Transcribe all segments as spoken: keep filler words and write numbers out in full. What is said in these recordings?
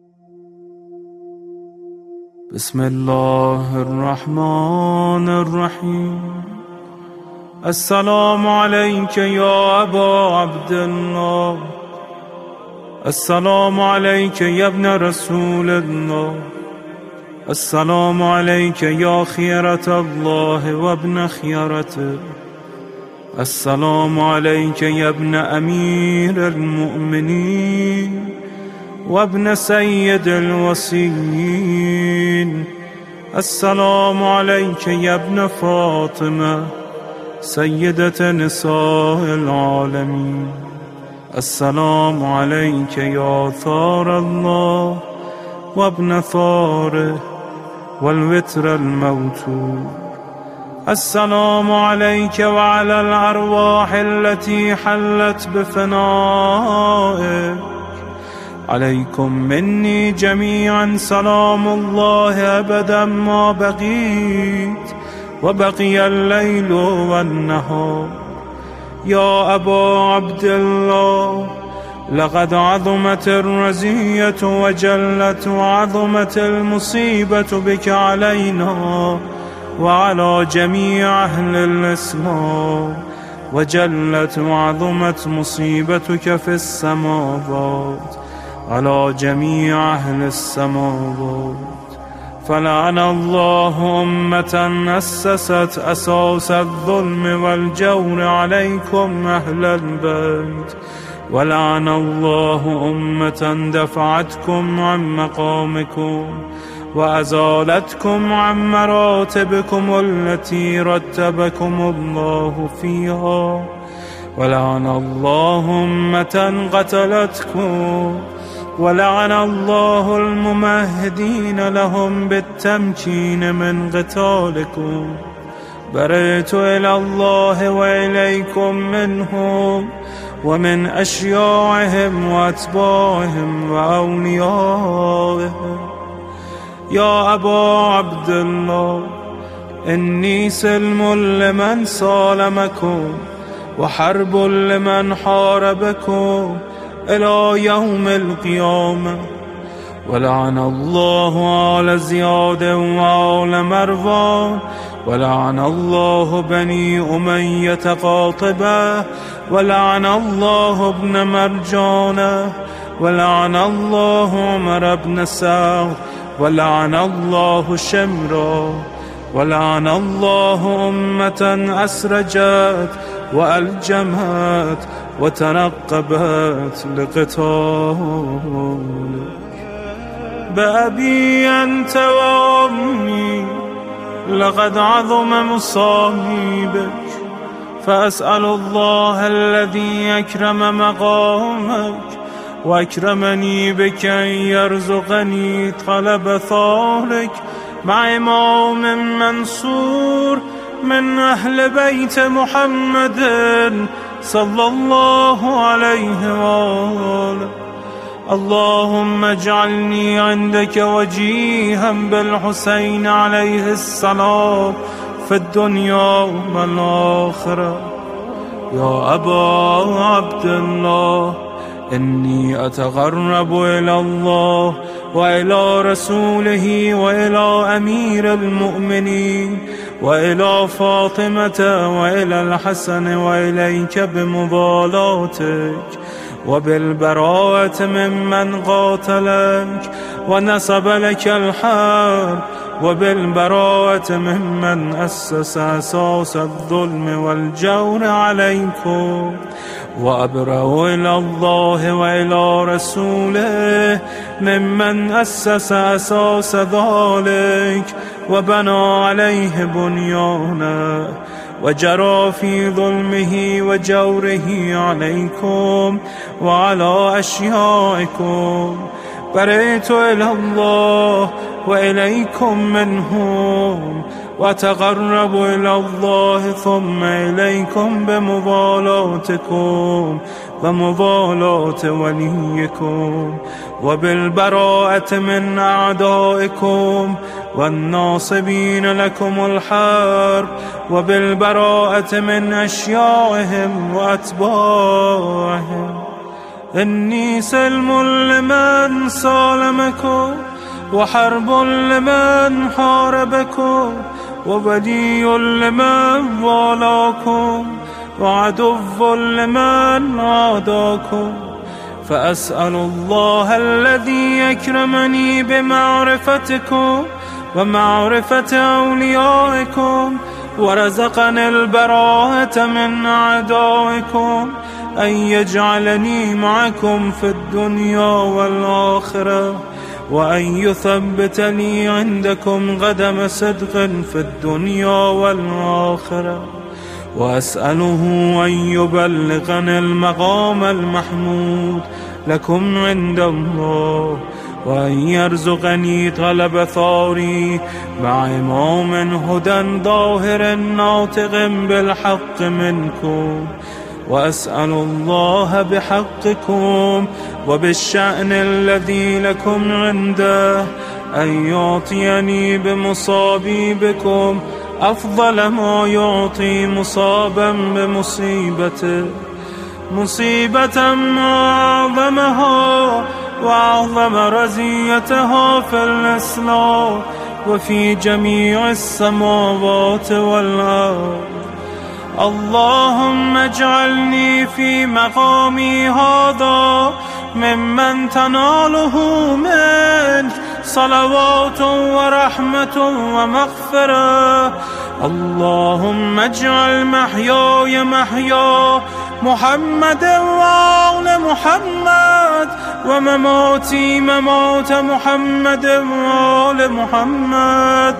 بسم الله الرحمن الرحیم. السلام علیک یا ابا عبدالله، السلام علیک یا ابن رسول الله، السلام علیک یا خیرة الله و ابن خیرته، السلام علیک یا ابن امیر المؤمنین و ابن سید الوصیین، السلام علیک یا ابن فاطمه سیدة نساء العالمین، السلام علیک یا ثار الله و ابن ثاره والوتر الموتور، السلام عليك وعلى الأرواح التي حلت بفنائك، عليكم مني جميعا سلام الله أبدا ما بقيت وبقي الليل والنهار. يا أبا عبد الله، لقد عظمت الرزية وجلت وعظمت المصيبة بك علينا وعلى جميع أهل الإسلام، وجلت وعظمت مصيبتك في السماوات على جميع أهل السماوات. فلعن الله أمة أسست أساس الظلم والجور عليكم أهل البيت، ولعن الله أمة دفعتكم عن مقامكم وأزالتكم عن مراتبكم التي رتبكم الله فيها، ولعن الله أمة قتلتكم، ولعن الله الممهدين لهم بالتمكين من قتالكم. برئت إلى الله وإليكم منهم ومن أشياعهم وأتباعهم وأوليائهم. يا أبا عبد الله، إني سلم لمن سالمكم وحرب لمن حاربكم إلى يوم القيامة. ولعن الله آل زياد وآل مروان، ولعن الله بني أمية قاطبة، ولعن الله ابن مرجانة، ولعن الله عمر بن سعد، ولعن الله شمرا، ولعن الله أمة أسرجت وألجمت وتنقبت لقتالك. بأبي أنت وأمي، لقد عظم مصائبك، فأسأل الله الذي أكرم مقامك وأكرمني بك أن يرزقني طلب ثارك مع إمام منصور من أهل بيت محمد صلى الله عليه وآله. اللهم اجعلني عندك وجيها بالحسين عليه السلام في الدنيا والآخرة. يا أبا عبد الله، إني أتقرب إلى الله وإلى رسوله وإلى أمير المؤمنين وإلى فاطمة وإلى الحسن وإليك بمضالاتك وبالبراءة ممن قاتلك ونسب لك الحرب، وبالبراءة ممن أسس أساس الظلم والجور عليكم. وأبرأ إلى الله وإلى رسوله ممن أسس أساس ذلك وبنى عليه بنيانه وجرى في ظلمه وجوره عليكم وعلى أشيائكم. برئت إلى الله وإليكم منهم، وتقرب إلى الله ثم إليكم بمضالاتكم ومضالاة وليكم، وبالبراءة من أعدائكم والناصبين لكم الحرب، وبالبراءة من أشيائهم وأتباعهم. إني سلم لمن سالمكم، وحرب لمن حاربكم، وولي لمن والاكم، وعدو لمن عاداكم. فأسأل الله الذي يكرمني بمعرفتكم ومعرفة أوليائكم، ورزقني البراءة من أعدائكم، أن يجعلني معكم في الدنيا والآخرة، وأن يثبت لي عندكم قدم صدق في الدنيا والآخرة. وأسأله أن يبلغني المقام المحمود لكم عند الله، وأن يرزقني طلب ثاري مع إمام هدى ظاهر ناطق بالحق منكم. وأسأل الله بحقكم وبالشأن الذي لكم عنده أن يعطيني بمصابي بكم أفضل ما يعطي مصابا بمصيبته، مصيبة ما أعظمها وأعظم رزيتها في الإسلام وفي جميع السماوات والأرض. اللهم اجعلني في مقامي هذا ممن تناله منك صلوات ورحمة ومغفرة. اللهم اجعل محياي محيا محمد وآل محمد، ومماتي ممات محمد وآل محمد.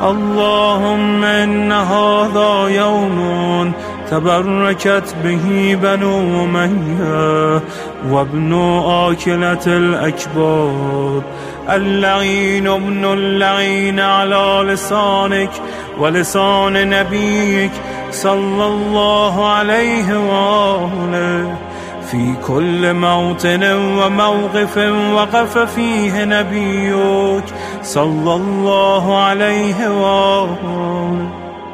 اللهم إن هذا يوم تبركت به بنو أمية وابن آكلة الأكباد، اللعين ابن اللعين على لسانك ولسان نبيك صلى الله عليه وآله، في كل موطن وموقف وقف فيه نبيك صلى الله عليه وآله.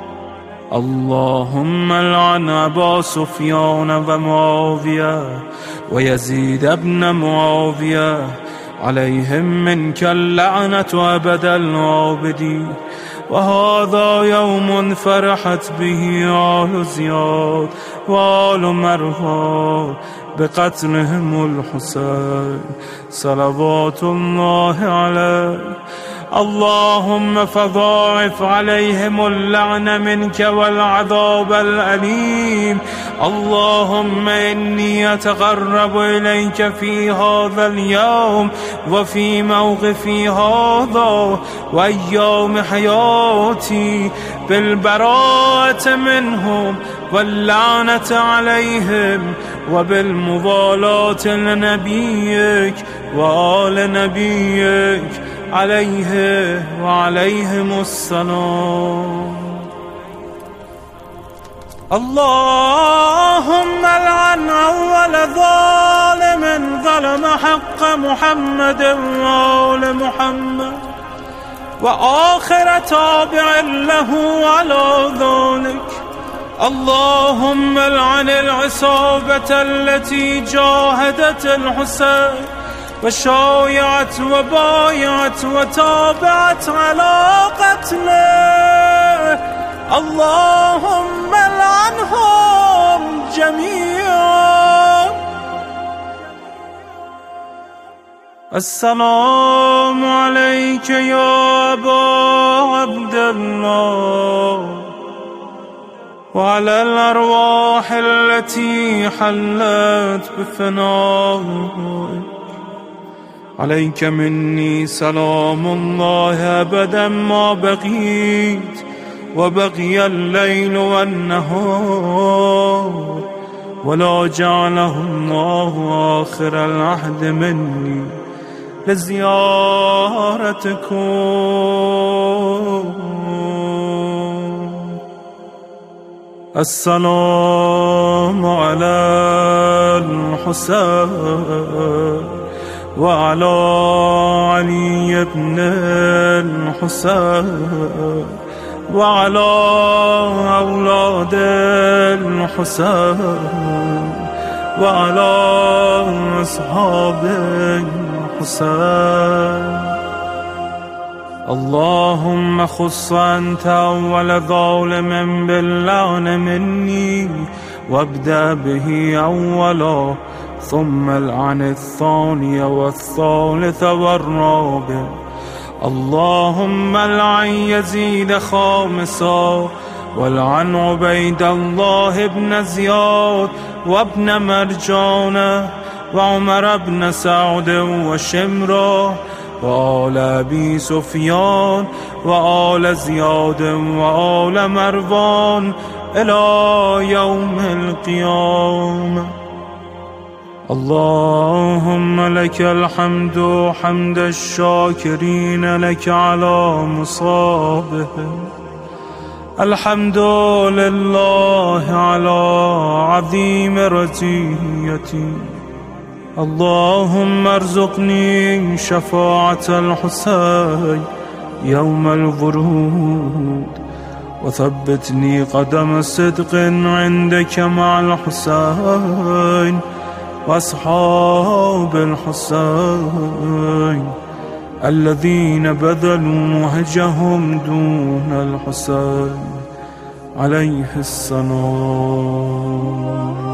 اللهم لعن أبا سفيان ومعاوية ويزيد بن معاوية، عليهم منك اللعنة أبد العابدين. وهذا يوم فرحت به آل زياد وآل مروان بقتلهم الحسين صلوات الله عليه. اللهم فضاعف عليهم اللعن منك والعذاب الأليم. اللهم إني أتقرب إليك في هذا اليوم وفي موقفي هذا وأيام حياتي بالبراءة منهم واللعنة عليهم، وبالموالاة لنبيك وآل نبيك عليه وعليهم السلام. اللهم لعن أول ظالم ظلم حق محمد وآل محمد، وآخر تابع له على ذلك. اللهم لعن العصابة التي جاهدت الحسين وشايعت وبايعت وتابعت على قتله. اللهم لعنهم جميعا. السلام عليك يا أبا عبد الله، وعلى الأرواح التي حلت بفنائك. عليك مني سلام الله أبدا ما بقيت وبقي الليل والنهار، ولا جعله الله آخر العهد مني لزيارتكم. السلام على الحسين وعلى علي بن الحسين وعلى أولاد الحسين وعلى أصحاب الحسين. اللهم خص أنت أول ظالم باللعن مني، وابدأ به أولا، ثم العن الثاني والثالث والرابع. اللهم العن يزيد خامسا، والعن عبيد الله بن زياد وابن مرجانة وعمر بن سعد وشمرة وآل أبي سفيان وآل زياد وآل مروان إلى يوم القيامة. اللهم لك الحمد حمد الشاكرين لك على مصابهم. الحمد لله على عظيم رزيتي. اللهم ارزقني شفاعة الحسين يوم الورود، وثبتني قدم صدق عندك مع الحسين وأصحاب الحسين الذين بذلوا وهجهم دون الحسين عليه السلام.